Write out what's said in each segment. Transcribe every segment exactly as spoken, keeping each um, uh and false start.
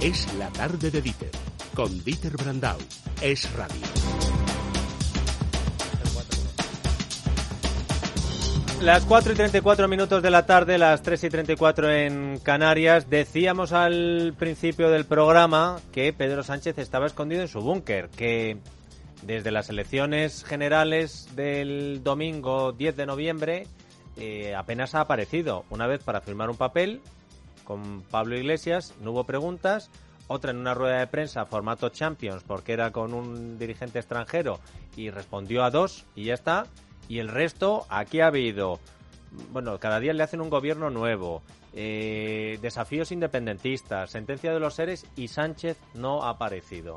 Es la tarde de Dieter, con Dieter Brandau. Es radio. Las cuatro y treinta y cuatro minutos de la tarde, las tres y treinta y cuatro en Canarias. Decíamos al principio del programa que Pedro Sánchez estaba escondido en su búnker, que desde las elecciones generales del domingo diez de noviembre eh, apenas ha aparecido. Una vez para firmar un papel con Pablo Iglesias, no hubo preguntas. Otra en una rueda de prensa formato Champions, porque era con un dirigente extranjero y respondió a dos y ya está. Y el resto, aquí ha habido, bueno, cada día le hacen un gobierno nuevo, eh, desafíos independentistas, sentencia de los seres y Sánchez no ha aparecido.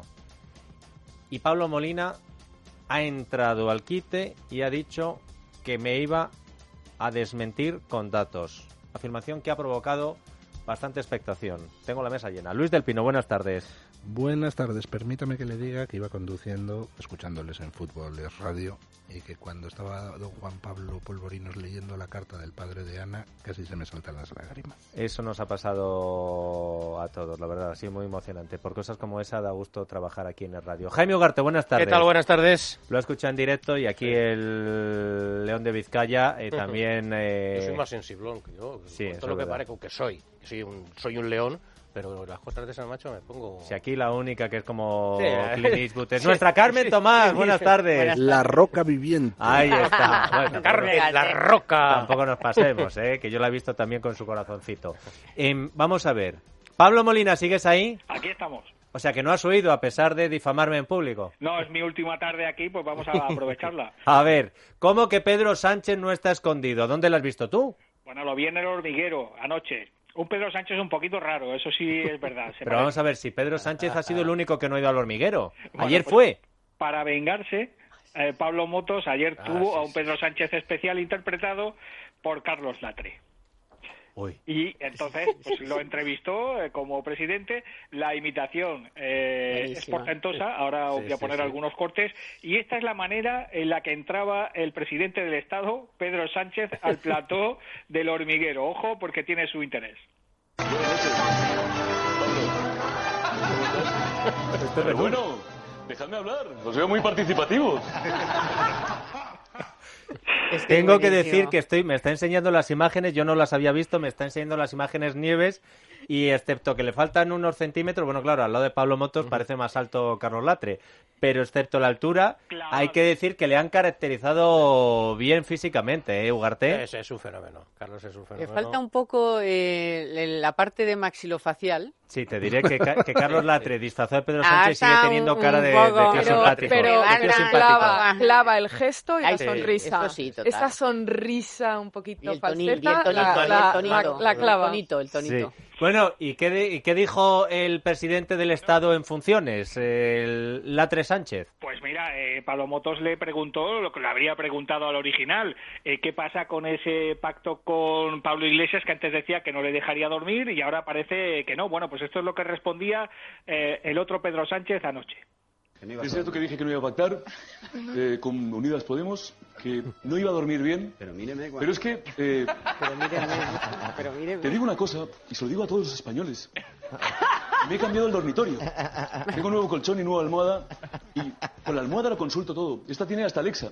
Y Pablo Molina ha entrado al quite y ha dicho que me iba a desmentir con datos. Afirmación que ha provocado bastante expectación. Tengo la mesa llena. Luis del Pino, buenas tardes. Buenas tardes. Permítame que le diga que iba conduciendo, escuchándoles en Fútbol es Radio, y que cuando estaba don Juan Pablo Polvorinos leyendo la carta del padre de Ana, casi se me saltan las lágrimas. Eso nos ha pasado a todos, la verdad, ha sido muy emocionante. Por cosas como esa da gusto trabajar aquí en el radio. Jaime Ugarte, buenas tardes. ¿Qué tal? Buenas tardes. Lo he escuchado en directo y aquí el León de Vizcaya eh, también... Eh... Yo soy más sensiblón que yo, sí, todo lo que parezco que soy. Que soy un, soy un león. Pero las cosas de San Macho me pongo... Si aquí la única que es como sí, Clint Eastwood es sí, nuestra Carmen sí, Tomás. sí, Buenas sí. tardes. Buenas La roca viviente. Ahí está. Bueno, Carmen, la roca. Tampoco nos pasemos, ¿eh? Que yo la he visto también con su corazoncito. Eh, vamos a ver. Pablo Molina, ¿sigues ahí? Aquí estamos. O sea que no has oído a pesar de difamarme en público. No, es mi última tarde aquí, pues vamos a aprovecharla. A ver, ¿cómo que Pedro Sánchez no está escondido? ¿Dónde lo has visto tú? Bueno, lo vi en El Hormiguero anoche. Un Pedro Sánchez un poquito raro, eso sí es verdad. Se Pero parece. vamos a ver, si Pedro Sánchez ha sido el único que no ha ido al hormiguero. Bueno, Ayer pues, fue. Para vengarse, eh, Pablo Motos ayer Ah, tuvo sí, a un sí. Pedro Sánchez especial interpretado por Carlos Latre. Uy. Y entonces pues, lo entrevistó eh, como presidente. La imitación eh, es portentosa. Ahora os Sí, voy a sí, poner sí. algunos cortes. Y esta es la manera en la que entraba el presidente del Estado, Pedro Sánchez, al plató del Hormiguero. Ojo, porque tiene su interés. Pero bueno, dejadme hablar, os veo muy participativos. Tengo que decir que estoy, me está enseñando las imágenes, yo no las había visto, me está enseñando las imágenes Nieves y excepto que le faltan unos centímetros, bueno, claro, al lado de Pablo Motos parece más alto Carlos Latre, pero excepto la altura, Claro. hay que decir que le han caracterizado bien físicamente, ¿eh, Ugarte? Ese es un fenómeno. Carlos es un Le fenómeno. falta un poco eh, la parte de maxilofacial. Sí, te diré que, que Carlos Latre, disfrazado de Pedro Ah, Sánchez, está sigue teniendo un- cara un de, poco- de tío pero- simpático. pero de tío anda, simpático. clava- clava el gesto y Ay, la sí, sonrisa. esto sí, total. Esa sonrisa un poquito Y el, falseta, toni- y el tonito, la, y el la- tonito, la- la clava. el tonito, el tonito. Sí. Bueno, ¿y qué, de- y qué dijo el presidente del Estado en funciones, el Latre Sánchez? Pues mira, eh, Pablo Motos le preguntó lo que le habría preguntado al original. Eh, ¿Qué pasa con ese pacto con Pablo Iglesias que antes decía que no le dejaría dormir y ahora parece que no? Bueno, pues esto es lo que respondía eh, el otro Pedro Sánchez anoche. Es cierto que dije que no iba a pactar eh, con Unidas Podemos, que no iba a dormir bien, Pero míreme, pero es que eh, Pero míreme, pero míreme. te digo una cosa, y se lo digo a todos los españoles. Me he cambiado el dormitorio. Tengo nuevo colchón y nueva almohada. Y con la almohada lo consulto todo. Esta tiene hasta Alexa.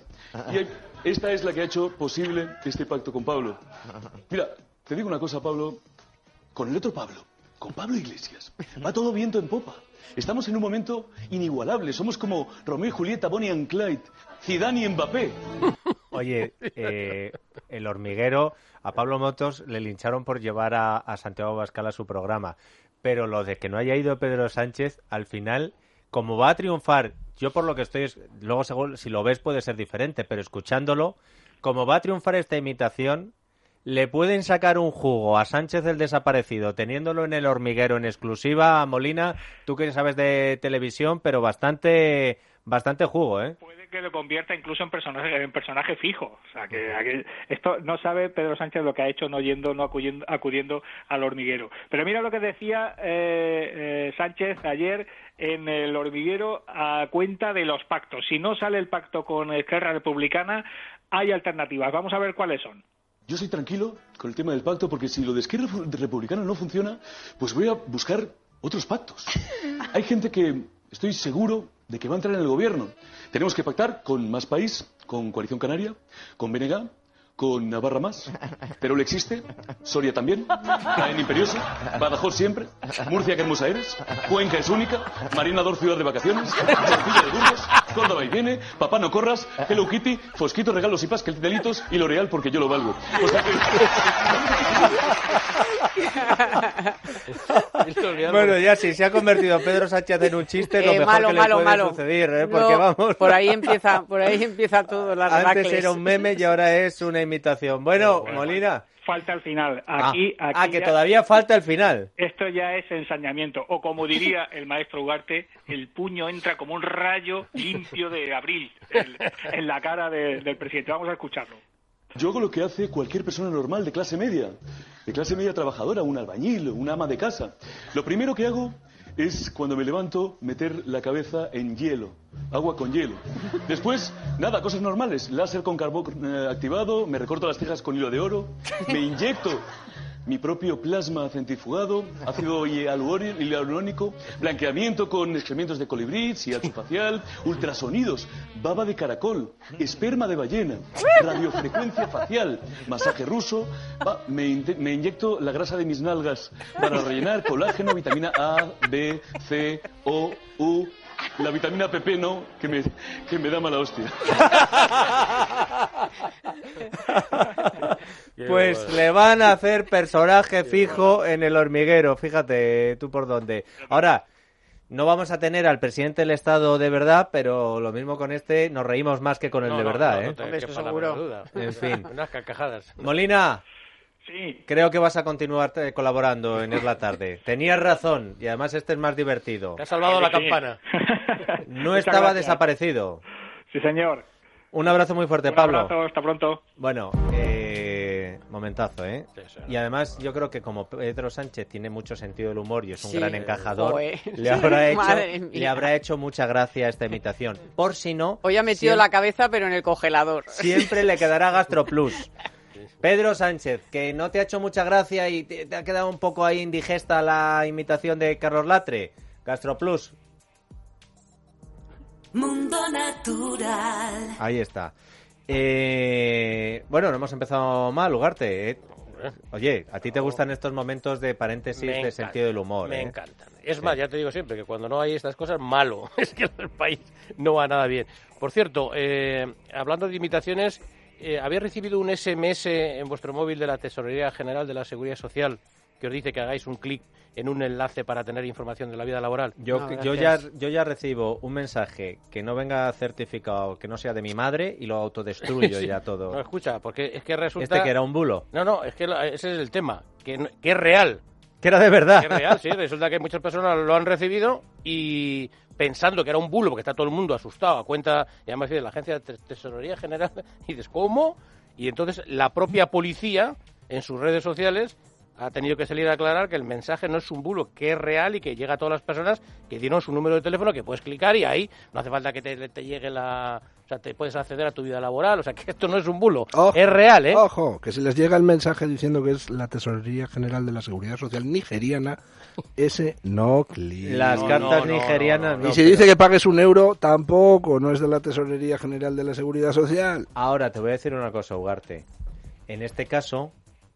Y esta es la que ha hecho posible este pacto con Pablo. Mira, te digo una cosa, Pablo. Con el otro Pablo, con Pablo Iglesias, va todo viento en popa. Estamos en un momento inigualable. Somos como Romeo y Julieta, Bonnie and Clyde, Zidane y Mbappé. Oye, eh, el hormiguero, a Pablo Motos le lincharon por llevar a, a Santiago Abascal a su programa. Pero lo de que no haya ido Pedro Sánchez, al final, como va a triunfar, yo por lo que estoy, luego según, si lo ves puede ser diferente, pero escuchándolo, como va a triunfar esta imitación, le pueden sacar un jugo a Sánchez el desaparecido, teniéndolo en el hormiguero en exclusiva a Molina, tú que sabes de televisión, pero bastante, bastante jugo, ¿eh? Puede que lo convierta incluso en personaje, en personaje fijo. O sea, que aquí- esto no sabe Pedro Sánchez lo que ha hecho no yendo, no acudiendo, acudiendo al hormiguero. Pero mira lo que decía eh, eh, Sánchez ayer en el hormiguero a cuenta de los pactos. Si no sale el pacto con Esquerra Republicana, hay alternativas. Vamos a ver cuáles son. Yo soy tranquilo con el tema del pacto porque si lo de Esquerra Republicana no funciona, pues voy a buscar otros pactos. Hay gente que estoy seguro de que va a entrar en el gobierno. Tenemos que pactar con Más País, con Coalición Canaria, con B N G, con Navarra Más, Teruel existe, Soria también, Jaén Imperiosa, Badajoz siempre, Murcia que hermosa eres, Cuenca es única, Marina Dor ciudad de vacaciones, Tortilla de Burgos, Córdoba y viene, Papá no corras, Hello Kitty, Fosquito, regalos y paz, que delitos y L'Oreal porque yo lo valgo. O sea que... Bueno, ya sí, se ha convertido Pedro Sánchez en un chiste, lo eh, mejor malo, que le malo, puede malo. suceder, ¿eh? Porque no, vamos... Por ahí empieza, por ahí empieza todo, las Antes racles. era un meme y ahora es una imitación. Bueno, bueno. Molina... Falta el final. Aquí, ah, aquí ah, que ya, todavía falta el final. Esto ya es ensañamiento. O como diría el maestro Ugarte, el puño entra como un rayo limpio de abril en, en la cara de, del presidente. Vamos a escucharlo. Yo hago lo que hace cualquier persona normal de clase media, de clase media trabajadora, un albañil, una ama de casa. Lo primero que hago es, cuando me levanto, meter la cabeza en hielo, agua con hielo. Después, nada, cosas normales, láser con carbón eh, activado, me recorto las cejas con hilo de oro, me inyecto mi propio plasma centrifugado, ácido hialurónico, blanqueamiento con excrementos de colibrí, shiatsu facial, ultrasonidos, baba de caracol, esperma de ballena, radiofrecuencia facial, masaje ruso, va, me, in- me inyecto la grasa de mis nalgas para rellenar colágeno, vitamina A, B, C, O, U, la vitamina P P no, que me, que me da mala hostia. Pues le van a hacer personaje fijo en El Hormiguero, fíjate tú por dónde. Ahora, no vamos a tener al presidente del Estado de verdad, pero lo mismo con este, nos reímos más que con el No, de no, verdad, no, ¿eh? no te Hombre, quepa esto la seguro. menor duda. En fin. Unas carcajadas. Molina, Sí. creo que vas a continuar eh, colaborando en Es la Tarde. Tenías razón, y además este es más divertido. Te ha salvado la Sí. campana. No Muchas estaba gracias. desaparecido. Sí, señor. Un abrazo muy fuerte, Un Pablo. abrazo, hasta pronto. Bueno, eh, momentazo, ¿eh? Sí, sí. Y además yo creo que como Pedro Sánchez tiene mucho sentido del humor y es un Sí. gran encajador, Joder. le habrá hecho Madre mía. le habrá hecho mucha gracia esta imitación. Por si no, Hoy ha metido siempre, la cabeza, pero en el congelador. siempre le quedará GastroPlus. Pedro Sánchez, que no te ha hecho mucha gracia y te, te ha quedado un poco ahí indigesta la imitación de Carlos Latre. GastroPlus. Mundo Natural. Ahí está. Eh, bueno, no hemos empezado mal, Ugarte. ¿eh? Oye, ¿a ti te gustan estos momentos de paréntesis Me de encanta, sentido del humor? Me eh? encantan. Es Sí. más, ya te digo siempre que cuando no hay estas cosas, malo. Es que el país no va nada bien. Por cierto, eh, hablando de imitaciones, eh, ¿habéis recibido un ese eme ese en vuestro móvil de la Tesorería General de la Seguridad Social que os dice que hagáis un clic en un enlace para tener información de la vida laboral? Yo, No, yo, ya, gracias. yo ya recibo un mensaje que no venga certificado, que no sea de mi madre, y lo autodestruyo Sí. ya todo. No, escucha, porque es que resulta... Este que era un bulo. No, no, es que la- ese es el tema, que, no- que es real. Que era de verdad. Que es real, sí. Resulta que muchas personas lo han recibido y pensando que era un bulo, porque está todo el mundo asustado a cuenta, y además de la Agencia de Tes- Tesorería General, y dices, ¿cómo? Y entonces la propia policía, en sus redes sociales, ha tenido que salir a aclarar que el mensaje no es un bulo, que es real y que llega a todas las personas que dieron su número de teléfono, que puedes clicar y ahí no hace falta que te, te llegue la... O sea, te puedes acceder a tu vida laboral, o sea, que esto no es un bulo, Ojo, es real, ¿eh? Ojo, que si les llega el mensaje diciendo que es la Tesorería General de la Seguridad Social nigeriana, ese no clic. Las No, cartas no, no, nigerianas no, no. y si pero- dice que pagues un euro, tampoco, no es de la Tesorería General de la Seguridad Social. Ahora te voy a decir una cosa, Ugarte. En este caso,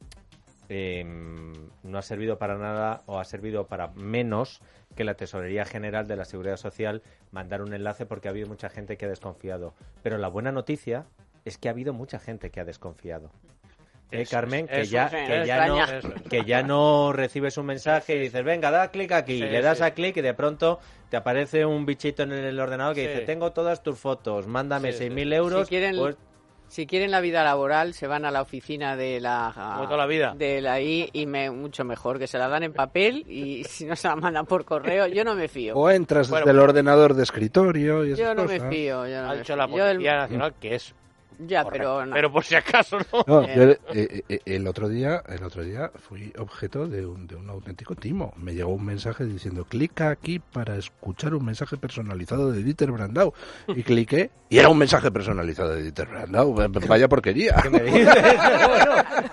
eh, no ha servido para nada o ha servido para menos que la Tesorería General de la Seguridad Social mandar un enlace, porque ha habido mucha gente que ha desconfiado. Pero la buena noticia es que ha habido mucha gente que ha desconfiado. Eh, Eso Carmen, es, que eso ya, es, que, me ya no, extraña. Eso es. que ya no recibes un mensaje y dices, venga, da clic aquí, Sí, le das sí. a clic y de pronto te aparece un bichito en el ordenador que Sí. dice, tengo todas tus fotos, mándame Sí, seis sí. mil euros. Si quieren- pues, Si quieren la vida laboral, se van a la oficina de la... Como toda la vida. De la I y me, mucho mejor, que se la dan en papel y si no se la mandan por correo, yo no me fío. O entras Bueno, desde el ordenador de escritorio y esas Yo no me cosas. fío. Yo no Ha me dicho fío. la Yo el- Policía Nacional que es Ya, correcto. pero no. Pero por si acaso, ¿no? No, Eh. yo, eh, eh, el otro día, el otro día fui objeto de un, de un auténtico timo. Me llegó un mensaje diciendo, clica aquí para escuchar un mensaje personalizado de Dieter Brandau. Y cliqué y era un mensaje personalizado de Dieter Brandau. Vaya porquería. ¿qué me dices? Bueno,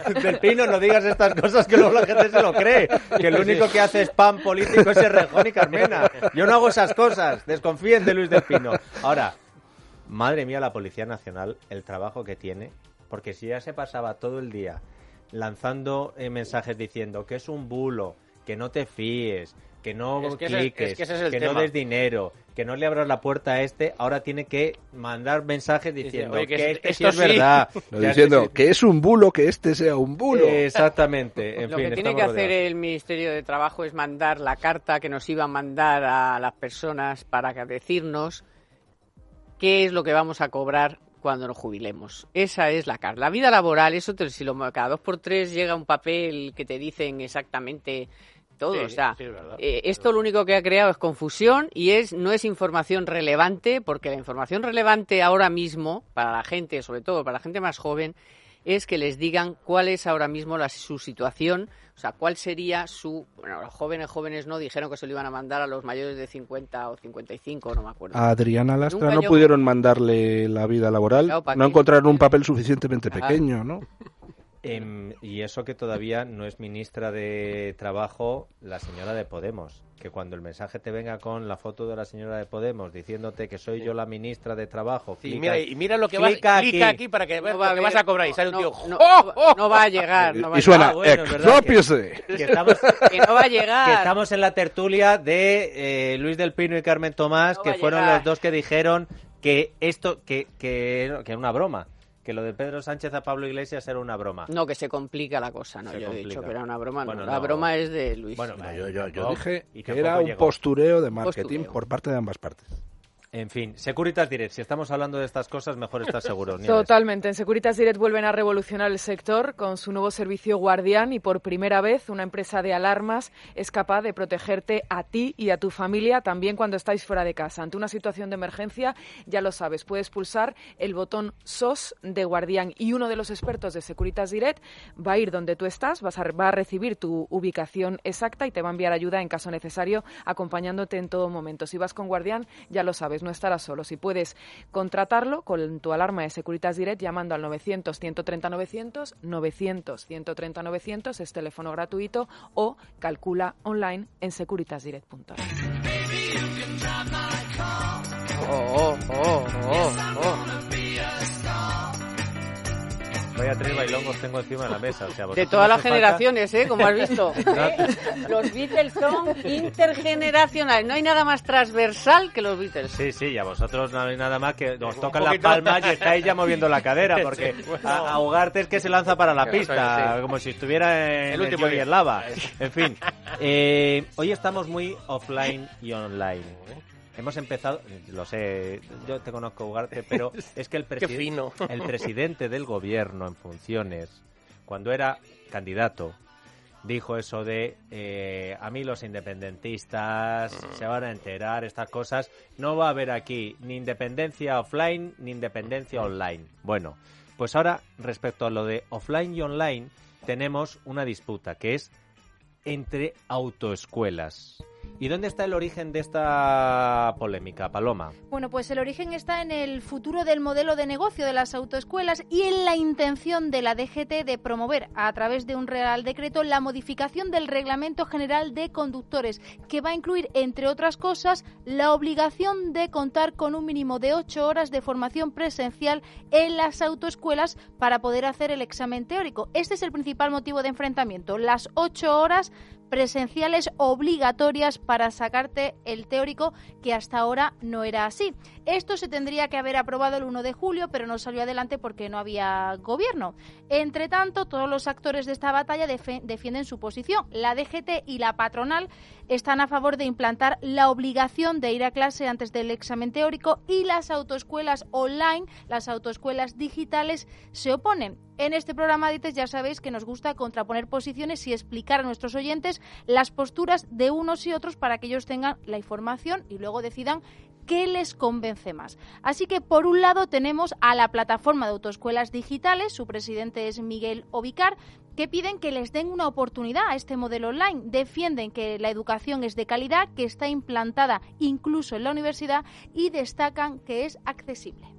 Del Pino, no digas estas cosas que luego la gente se lo cree. Que el único que hace spam político es Errejón y Carmena. Yo no hago esas cosas. Desconfíen de Luis del Pino. Ahora, madre mía, la Policía Nacional, el trabajo que tiene. Porque si ya se pasaba todo el día lanzando eh, mensajes diciendo que es un bulo, que no te fíes, que no es que cliques, es que, ese es que tema. no des dinero, que no le abras la puerta a este, ahora tiene que mandar mensajes diciendo Oye, que que, es, este sí esto es sí. verdad. No, Ya diciendo sé si- que es un bulo que este sea un bulo. Exactamente. En Lo fin, que tiene estamos que hacer rodeados. el Ministerio de Trabajo es mandar la carta que nos iba a mandar a las personas para que- decirnos qué es lo que vamos a cobrar cuando nos jubilemos. Esa es la carta. La vida laboral, eso te, si lo, cada dos por tres llega un papel que te dicen exactamente todo. Sí, o sea, sí, es verdad. eh, esto lo único que ha creado es confusión y es no es información relevante, porque la información relevante ahora mismo, para la gente, sobre todo para la gente más joven, es que les digan cuál es ahora mismo la, su situación, o sea, cuál sería su... Bueno, los jóvenes jóvenes no dijeron que se lo iban a mandar a los mayores de cincuenta o cincuenta y cinco, no me acuerdo. A Adriana Lastra Nunca no llegó. pudieron mandarle la vida laboral, Claro, ¿para no qué? encontraron un papel suficientemente Ah. pequeño, ¿no? Em, y eso que todavía no es ministra de Trabajo la señora de Podemos. Que cuando el mensaje te venga con la foto de la señora de Podemos diciéndote que soy yo la ministra de Trabajo. Sí, clica- mira, y mira lo que vas, clica clica aquí. aquí para que veas No va lo a que haber- vas a cobrar y sale no, un tío. no, ¡Oh, oh! no va a llegar. No va a Y suena, Ah, bueno, es verdad expropiese. Que estamos, que no va a que llegar. estamos en la tertulia de eh, Luis del Pino y Carmen Tomás, No que va a fueron llegar. los dos que dijeron que esto, que, que, que era una broma. Que lo de Pedro Sánchez a Pablo Iglesias era una broma. No, que se complica la cosa, no, Se yo he complica. dicho que era una broma, no. Bueno, la no. broma es de Luis. Bueno, No, yo, yo, yo tampoco- dije y que tampoco era un llegó. postureo de marketing Postureo. por parte de ambas partes. En fin, Securitas Direct, si estamos hablando de estas cosas, mejor estar seguro. Nieves. Totalmente. En Securitas Direct vuelven a revolucionar el sector con su nuevo servicio Guardián y por primera vez una empresa de alarmas es capaz de protegerte a ti y a tu familia también cuando estáis fuera de casa. Ante una situación de emergencia, ya lo sabes, puedes pulsar el botón S O S de Guardián y uno de los expertos de Securitas Direct va a ir donde tú estás, vas a, va a recibir tu ubicación exacta y te va a enviar ayuda en caso necesario, acompañándote en todo momento. Si vas con Guardián, ya lo sabes, no estarás solo. Si puedes contratarlo con tu alarma de Securitas Direct llamando al novecientos, ciento treinta, novecientos, novecientos, ciento treinta, novecientos, es teléfono gratuito o calcula online en securitasdirect punto net. Oh, oh, oh, oh, oh. Vaya tres bailongos tengo encima de la mesa. O sea, De vosotros todas no las hace falta- generaciones, ¿eh? Como has visto. ¿Eh? Los Beatles son intergeneracionales. No hay nada más transversal que los Beatles. Sí, sí, y a vosotros no hay nada más que os tocan Un las poquito. palmas y estáis ya moviendo la cadera, porque Sí, bueno. a, a Ugarte es que se lanza para la Claro, pista, sí. como si estuviera en El el último Johnny día. en lava. En fin, eh, hoy estamos muy offline y online. Hemos empezado, lo sé, yo te conozco Ugarte, pero es que el, Qué preside- fino. el presidente del gobierno en funciones, cuando era candidato, dijo eso de eh, a mí los independentistas se van a enterar, estas cosas, no va a haber aquí ni independencia offline ni independencia online. Bueno, pues ahora respecto a lo de offline y online tenemos una disputa que es entre autoescuelas. ¿Y dónde está el origen de esta polémica, Paloma? Bueno, pues el origen está en el futuro del modelo de negocio de las autoescuelas y en la intención de la D G T de promover a través de un Real Decreto la modificación del Reglamento General de Conductores, que va a incluir, entre otras cosas, la obligación de contar con un mínimo de ocho horas de formación presencial en las autoescuelas para poder hacer el examen teórico. Este es el principal motivo de enfrentamiento, las ocho horas presenciales obligatorias para sacarte el teórico, que hasta ahora no era así. Esto se tendría que haber aprobado el uno de julio, pero no salió adelante porque no había gobierno. Entre tanto, todos los actores de esta batalla defe- defienden su posición. La D G T y la patronal están a favor de implantar la obligación de ir a clase antes del examen teórico y las autoescuelas online, las autoescuelas digitales, se oponen. En este programa, dices, ya sabéis que nos gusta contraponer posiciones y explicar a nuestros oyentes las posturas de unos y otros para que ellos tengan la información y luego decidan qué les convence más. Así que, por un lado, tenemos a la plataforma de autoescuelas digitales, su presidente es Miguel Ovicar, que piden que les den una oportunidad a este modelo online. Defienden que la educación es de calidad, que está implantada incluso en la universidad y destacan que es accesible.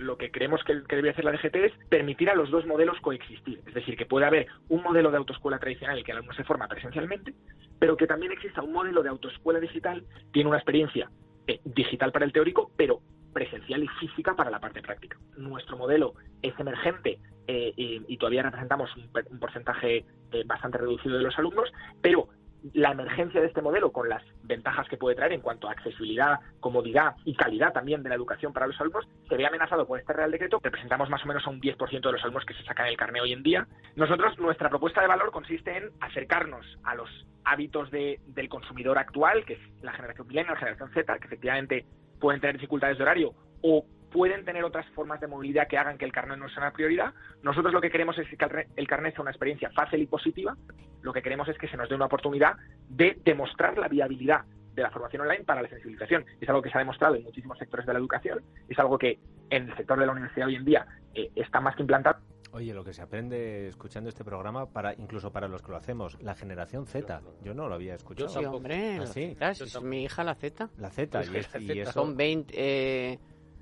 lo que creemos que, que debería hacer la D G T es permitir a los dos modelos coexistir. Es decir, que puede haber un modelo de autoescuela tradicional en el que el alumno se forma presencialmente, pero que también exista un modelo de autoescuela digital, tiene una experiencia eh, digital para el teórico, pero presencial y física para la parte práctica. Nuestro modelo es emergente eh, y, y todavía representamos un, un porcentaje eh, bastante reducido de los alumnos, pero la emergencia de este modelo, con las ventajas que puede traer en cuanto a accesibilidad, comodidad y calidad también de la educación para los alumnos, se ve amenazado por este Real Decreto. Representamos más o menos a un diez por ciento de los alumnos que se sacan el carné hoy en día. Nosotros, nuestra propuesta de valor consiste en acercarnos a los hábitos de, del consumidor actual, que es la generación millennial, la generación Z, que efectivamente pueden tener dificultades de horario o pueden tener otras formas de movilidad que hagan que el carnet no sea una prioridad. Nosotros lo que queremos es que el carnet sea una experiencia fácil y positiva. Lo que queremos es que se nos dé una oportunidad de demostrar la viabilidad de la formación online para la sensibilización. Es algo que se ha demostrado en muchísimos sectores de la educación, es algo que en el sector de la universidad hoy en día eh, está más que implantado. Oye, lo que se aprende escuchando este programa, para incluso para los que lo hacemos, la generación Z, yo no lo había escuchado. Sí, hombre, ¿Ah, sí? La Z, es mi hija la Z. La Z, y, es, y eso... Son veinte... Eh...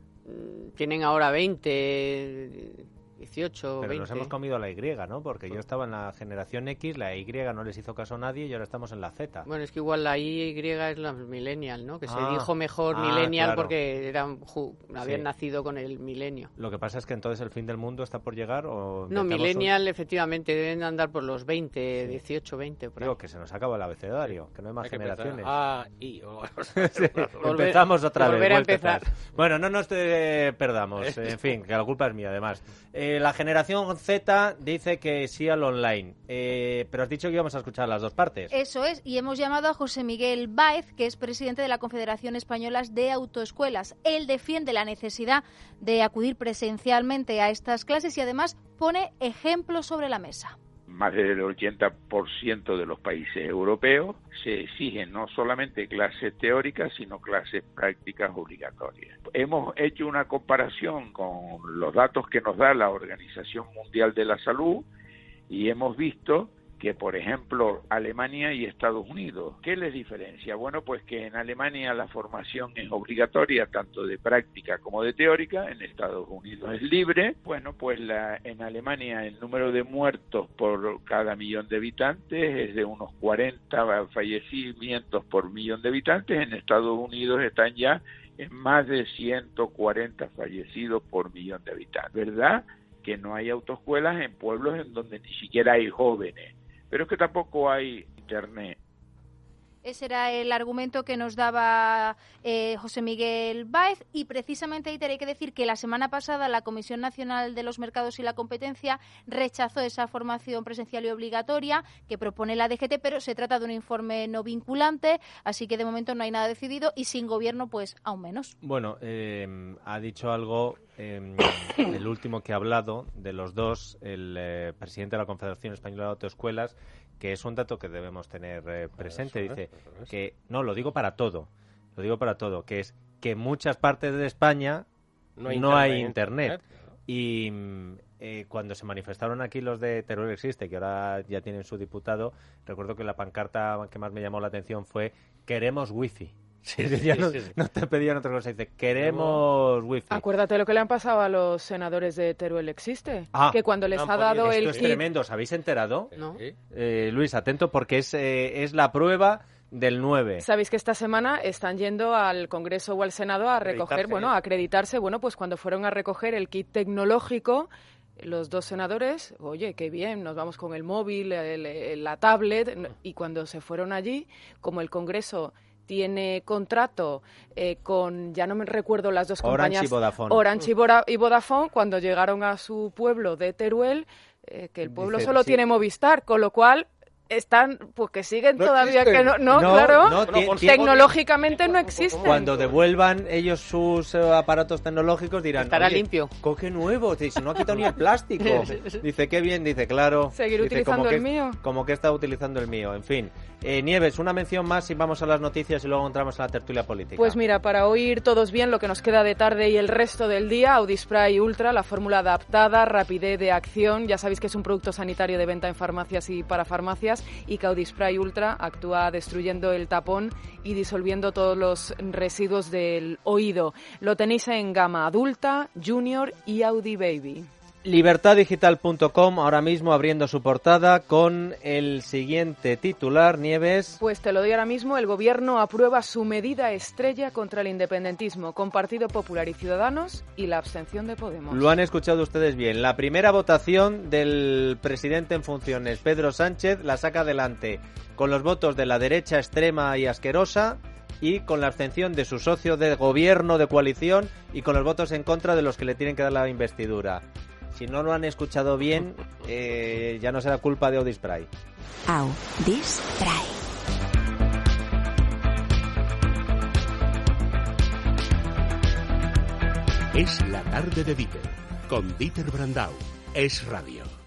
Tienen ahora veinte, dieciocho, Pero veinte. nos hemos comido a la Y, ¿no? Porque yo estaba en la generación X, la Y no les hizo caso a nadie y ahora estamos en la Z. Bueno, es que igual la Y es la millennial, ¿no? Que ah, se dijo mejor ah, millennial claro. porque eran habían sí. nacido con el milenio. Lo que pasa es que entonces el fin del mundo está por llegar o... No, millennial un... efectivamente deben andar por los veinte, sí. dieciocho, veinte. Por Digo, que se nos acaba el abecedario, sí. que no hay más hay generaciones. Ah, y... Oh, sí. Empezamos otra volver vez. a empezar. Bueno, no nos te perdamos, en fin, que la culpa es mía además. Eh, la generación Z dice que sí al online, eh, pero has dicho que íbamos a escuchar las dos partes. Eso es, y hemos llamado a José Miguel Báez, que es presidente de la Confederación Española de Autoescuelas. Él defiende la necesidad de acudir presencialmente a estas clases y además pone ejemplos sobre la mesa. Más del ochenta por ciento de los países europeos se exigen no solamente clases teóricas, sino clases prácticas obligatorias. Hemos hecho una comparación con los datos que nos da la Organización Mundial de la Salud y hemos visto que, por ejemplo, Alemania y Estados Unidos, ¿qué les diferencia? Bueno, pues que en Alemania la formación es obligatoria, tanto de práctica como de teórica, en Estados Unidos es libre. Bueno, pues la, en Alemania el número de muertos por cada millón de habitantes es de unos cuarenta fallecimientos por millón de habitantes, en Estados Unidos están ya en más de ciento cuarenta fallecidos por millón de habitantes. ¿Verdad? Que no hay autoescuelas en pueblos en donde ni siquiera hay jóvenes. Pero es que tampoco hay internet. Ese era el argumento que nos daba eh, José Miguel Báez y precisamente, Iter, hay que decir que la semana pasada la Comisión Nacional de los Mercados y la Competencia rechazó esa formación presencial y obligatoria que propone la D G T, pero se trata de un informe no vinculante, así que de momento no hay nada decidido y sin gobierno pues aún menos. Bueno, eh, ha dicho algo eh, el último que ha hablado de los dos, el eh, presidente de la Confederación Española de Autoescuelas, que es un dato que debemos tener eh, presente. Eso, dice ¿eh? que, no, lo digo para todo, lo digo para todo, que es que en muchas partes de España no hay no internet, hay internet. internet. Y eh, cuando se manifestaron aquí los de Teruel Existe, que ahora ya tienen su diputado, recuerdo que la pancarta que más me llamó la atención fue queremos wifi. Sí, sí, ya sí, no, sí, sí. no te pedían otra cosa, dice, queremos wifi. Acuérdate lo que le han pasado a los senadores de Teruel Existe, ah, que cuando les no, ha dado esto el es kit... tremendo, ¿os habéis enterado? No. Eh, Luis, atento, porque es, eh, es la prueba del nueve. Sabéis que esta semana están yendo al Congreso o al Senado a recoger, bueno, a acreditarse, bueno, pues cuando fueron a recoger el kit tecnológico, los dos senadores, oye, qué bien, nos vamos con el móvil, el, el, la tablet, y cuando se fueron allí, como el Congreso tiene contrato eh, con, ya no me recuerdo las dos Orange compañías, y Vodafone. Orange y, Bora, y Vodafone, cuando llegaron a su pueblo de Teruel, eh, que el pueblo Dice, solo sí. tiene Movistar, con lo cual están, pues que siguen no todavía existen. que no, no, no claro, no, no, tecnológicamente no existen. Cuando devuelvan ellos sus uh, aparatos tecnológicos dirán, estará limpio. Coque nuevo, dice, no ha quitado ni el plástico. Dice, qué bien, dice, claro. Seguir dice, utilizando como que, el mío. Como que está utilizando el mío, en fin. Eh, Nieves, una mención más y vamos a las noticias y luego entramos en la tertulia política. Pues mira, para oír todos bien lo que nos queda de tarde y el resto del día, Audi Spray Ultra, la fórmula adaptada, rapidez de acción. Ya sabéis que es un producto sanitario de venta en farmacias y para farmacias y que Audi Spray Ultra actúa destruyendo el tapón y disolviendo todos los residuos del oído. Lo tenéis en gama adulta, junior y Audi Baby. libertad digital punto com ahora mismo abriendo su portada con el siguiente titular, Nieves. Pues te lo doy ahora mismo. El Gobierno aprueba su medida estrella contra el independentismo con Partido Popular y Ciudadanos y la abstención de Podemos. Lo han escuchado ustedes bien. La primera votación del presidente en funciones, Pedro Sánchez, la saca adelante con los votos de la derecha extrema y asquerosa y con la abstención de su socio de gobierno, de coalición, y con los votos en contra de los que le tienen que dar la investidura. Si no lo han escuchado bien, eh, ya no será culpa de Audi Spray. Audi Spray. Es la tarde de Dieter, con Dieter Brandau. Es radio.